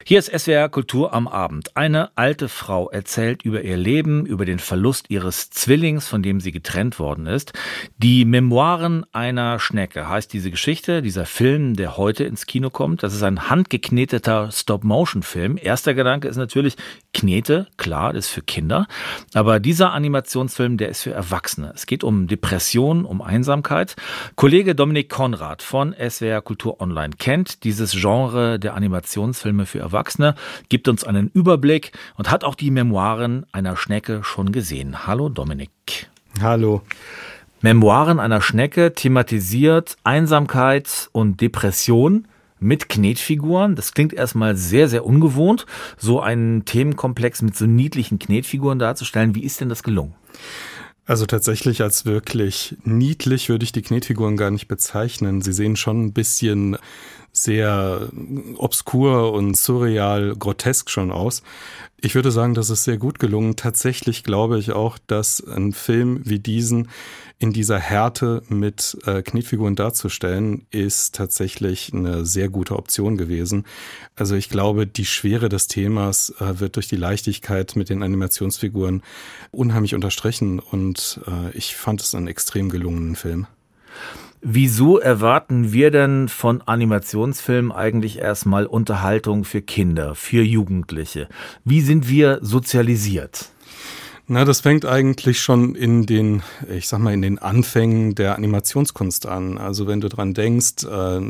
Hier ist SWR Kultur am Abend. Eine alte Frau erzählt über ihr Leben, über den Verlust ihres Zwillings, von dem sie getrennt worden ist. Die Memoiren einer Schnecke heißt diese Geschichte, dieser Film, der heute ins Kino kommt. Das ist ein handgekneteter Stop-Motion-Film. Erster Gedanke ist natürlich Knete, klar, das ist für Kinder. Aber dieser Animationsfilm, der ist für Erwachsene. Es geht um Depression, um Einsamkeit. Kollege Dominik Konrad von SWR Kultur Online kennt dieses Genre der Animationsfilme für Erwachsene, gibt uns einen Überblick und hat auch die Memoiren einer Schnecke schon gesehen. Hallo Dominik. Hallo. Memoiren einer Schnecke thematisiert Einsamkeit und Depression mit Knetfiguren. Das klingt erstmal sehr, sehr ungewohnt, so einen Themenkomplex mit so niedlichen Knetfiguren darzustellen. Wie ist denn das gelungen? Also tatsächlich als wirklich niedlich würde ich die Knetfiguren gar nicht bezeichnen. Sie sehen schon ein bisschen sehr obskur und surreal, grotesk schon aus. Ich würde sagen, das ist sehr gut gelungen. Tatsächlich glaube ich auch, dass ein Film wie diesen in dieser Härte mit Knetfiguren darzustellen, ist tatsächlich eine sehr gute Option gewesen. Also ich glaube, die Schwere des Themas wird durch die Leichtigkeit mit den Animationsfiguren unheimlich unterstrichen und ich fand es einen extrem gelungenen Film. Wieso erwarten wir denn von Animationsfilmen eigentlich erstmal Unterhaltung für Kinder, für Jugendliche? Wie sind wir sozialisiert? Na, das fängt eigentlich schon in den Anfängen der Animationskunst an. Also wenn du dran denkst,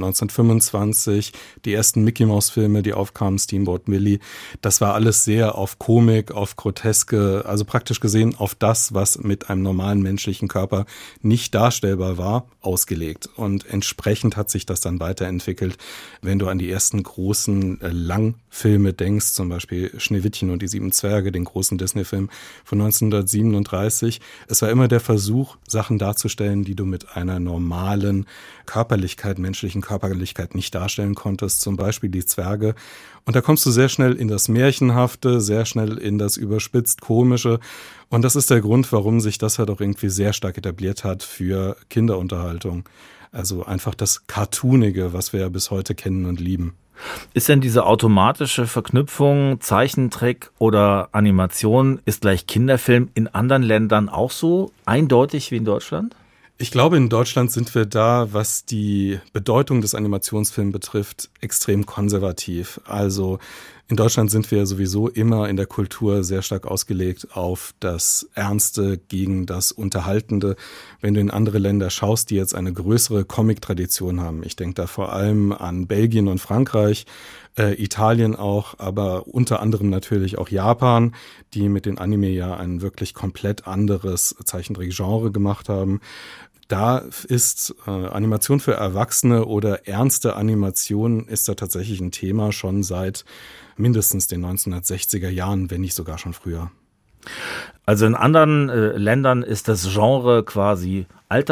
1925, die ersten Mickey-Maus-Filme, die aufkamen, Steamboat Willie, das war alles sehr auf Komik, auf Groteske, also praktisch gesehen auf das, was mit einem normalen menschlichen Körper nicht darstellbar war, ausgelegt. Und entsprechend hat sich das dann weiterentwickelt. Wenn du an die ersten großen Langfilme denkst, zum Beispiel Schneewittchen und die 7 Zwerge, den großen Disney-Film von 1937. Es war immer der Versuch, Sachen darzustellen, die du mit einer normalen Körperlichkeit, menschlichen Körperlichkeit nicht darstellen konntest. Zum Beispiel die Zwerge. Und da kommst du sehr schnell in das Märchenhafte, sehr schnell in das überspitzt Komische. Und das ist der Grund, warum sich das halt auch irgendwie sehr stark etabliert hat für Kinderunterhaltung. Also einfach das Cartoonige, was wir ja bis heute kennen und lieben. Ist denn diese automatische Verknüpfung Zeichentrick oder Animation ist gleich Kinderfilm in anderen Ländern auch so eindeutig wie in Deutschland? Ich glaube, in Deutschland sind wir da, was die Bedeutung des Animationsfilms betrifft, extrem konservativ. Also in Deutschland sind wir sowieso immer in der Kultur sehr stark ausgelegt auf das Ernste gegen das Unterhaltende. Wenn du in andere Länder schaust, die jetzt eine größere Comic-Tradition haben, ich denke da vor allem an Belgien und Frankreich, Italien auch, aber unter anderem natürlich auch Japan, die mit den Anime ja ein wirklich komplett anderes Zeichentrickgenre gemacht haben. Da ist Animation für Erwachsene oder ernste Animation ist da tatsächlich ein Thema schon seit mindestens den 1960er Jahren, wenn nicht sogar schon früher. Also in anderen Ländern ist das Genre quasi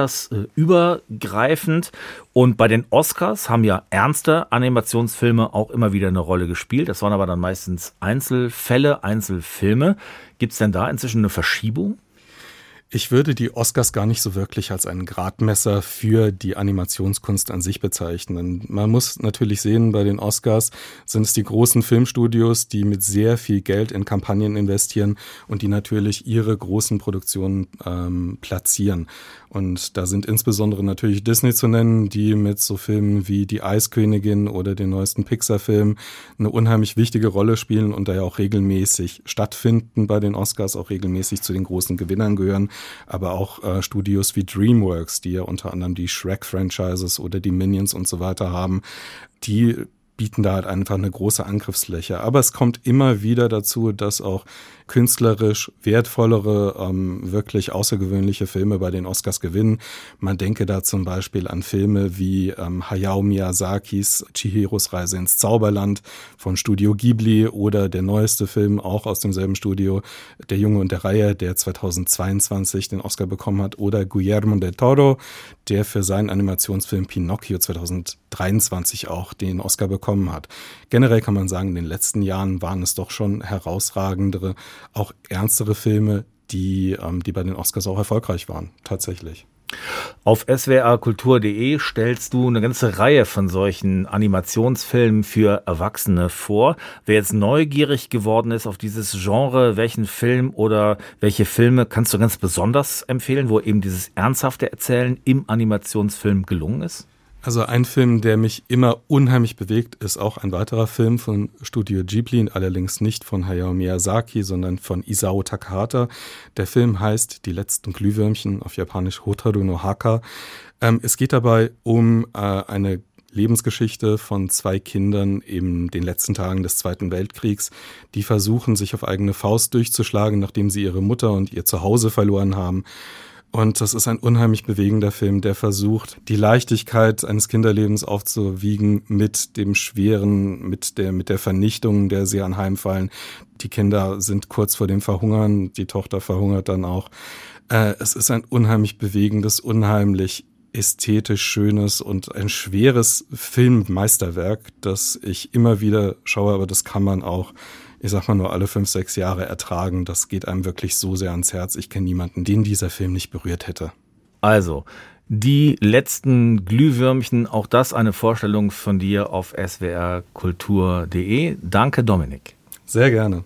altersübergreifend und bei den Oscars haben ja ernste Animationsfilme auch immer wieder eine Rolle gespielt. Das waren aber dann meistens Einzelfälle, Einzelfilme. Gibt es denn da inzwischen eine Verschiebung? Ich würde die Oscars gar nicht so wirklich als ein Gradmesser für die Animationskunst an sich bezeichnen. Man muss natürlich sehen, bei den Oscars sind es die großen Filmstudios, die mit sehr viel Geld in Kampagnen investieren und die natürlich ihre großen Produktionen platzieren. Und da sind insbesondere natürlich Disney zu nennen, die mit so Filmen wie Die Eiskönigin oder den neuesten Pixar-Film eine unheimlich wichtige Rolle spielen und da ja auch regelmäßig stattfinden bei den Oscars, auch regelmäßig zu den großen Gewinnern gehören. Aber auch Studios wie DreamWorks, die ja unter anderem die Shrek-Franchises oder die Minions und so weiter haben, die bieten da halt einfach eine große Angriffsfläche. Aber es kommt immer wieder dazu, dass auch künstlerisch wertvollere, wirklich außergewöhnliche Filme bei den Oscars gewinnen. Man denke da zum Beispiel an Filme wie Hayao Miyazakis Chihiros Reise ins Zauberland von Studio Ghibli oder der neueste Film auch aus demselben Studio, Der Junge und der Reihe, der 2022 den Oscar bekommen hat, oder Guillermo del Toro, der für seinen Animationsfilm Pinocchio 2023 auch den Oscar bekommen hat. Generell kann man sagen, in den letzten Jahren waren es doch schon herausragendere, auch ernstere Filme, die bei den Oscars auch erfolgreich waren, tatsächlich. Auf swrkultur.de stellst du eine ganze Reihe von solchen Animationsfilmen für Erwachsene vor. Wer jetzt neugierig geworden ist auf dieses Genre, welchen Film oder welche Filme kannst du ganz besonders empfehlen, wo eben dieses ernsthafte Erzählen im Animationsfilm gelungen ist? Also ein Film, der mich immer unheimlich bewegt, ist auch ein weiterer Film von Studio Ghibli, allerdings nicht von Hayao Miyazaki, sondern von Isao Takahata. Der Film heißt Die letzten Glühwürmchen, auf Japanisch Hotaru no Haka. Es geht dabei um eine Lebensgeschichte von 2 Kindern in den letzten Tagen des Zweiten Weltkriegs, die versuchen, sich auf eigene Faust durchzuschlagen, nachdem sie ihre Mutter und ihr Zuhause verloren haben. Und das ist ein unheimlich bewegender Film, der versucht, die Leichtigkeit eines Kinderlebens aufzuwiegen mit dem Schweren, mit der Vernichtung, der sie anheimfallen. Die Kinder sind kurz vor dem Verhungern, die Tochter verhungert dann auch. Es ist ein unheimlich bewegendes, unheimlich ästhetisch schönes und ein schweres Filmmeisterwerk, das ich immer wieder schaue, aber das kann man auch, ich sag mal, nur alle 5, 6 Jahre ertragen. Das geht einem wirklich so sehr ans Herz. Ich kenne niemanden, den dieser Film nicht berührt hätte. Also, die letzten Glühwürmchen, auch das eine Vorstellung von dir auf swrkultur.de. Danke, Dominik. Sehr gerne.